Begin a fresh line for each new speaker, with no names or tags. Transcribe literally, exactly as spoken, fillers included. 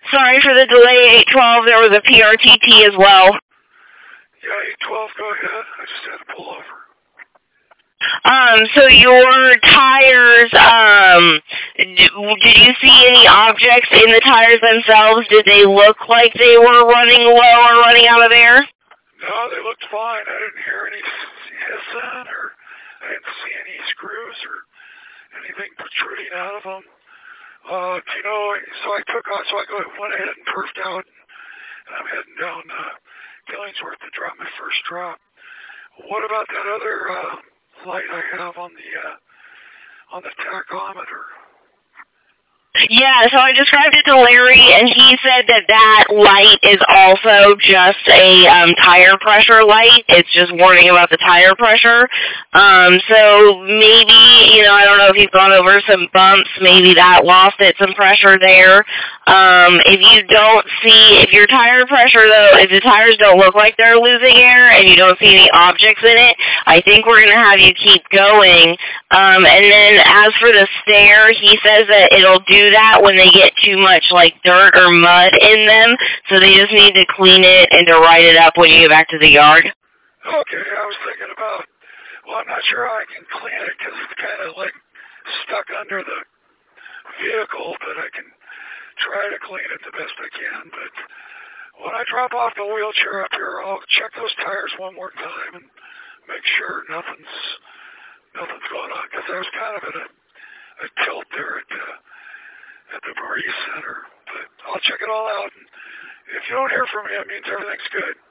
Sorry for the delay, eight twelve. There was a P R T T as well.
Yeah, eight twelve, go ahead. I just had to pull over.
Um, so your tires, um, did you see any objects in the tires themselves? Did they look like they were running low or running out of air?
No, they looked fine. I didn't hear any hissing, or I didn't see any screws or anything protruding out of them. Uh, you know, so I took off, so I went ahead and perfed out, and I'm heading down uh, Killingsworth to drop my first drop. What about that other uh, light I have on the uh, on the tachometer?
Yeah, so I described it to Larry, and he said that that light is also just a um, tire pressure light. It's just warning about the tire pressure. Um, so maybe, you know, I don't know if you've gone over some bumps. Maybe that lost it some pressure there. Um, if you don't see, if your tire pressure, though, if the tires don't look like they're losing air and you don't see any objects in it, I think we're going to have you keep going. Um, and then as for the stair, he says that it'll do that when they get too much like dirt or mud in them, so they just need to clean it and to write it up when you get back to the yard.
Okay, I was thinking about, well, I'm not sure how I can clean it because it's kind of like stuck under the vehicle, but I can try to clean it the best I can. But when I drop off the wheelchair up here, I'll check those tires one more time and make sure nothing's nothing's going on, because I was kind of at a, a tilt there at the, at the Marie Center. But I'll check it all out. And if you don't hear from me, it means everything's good.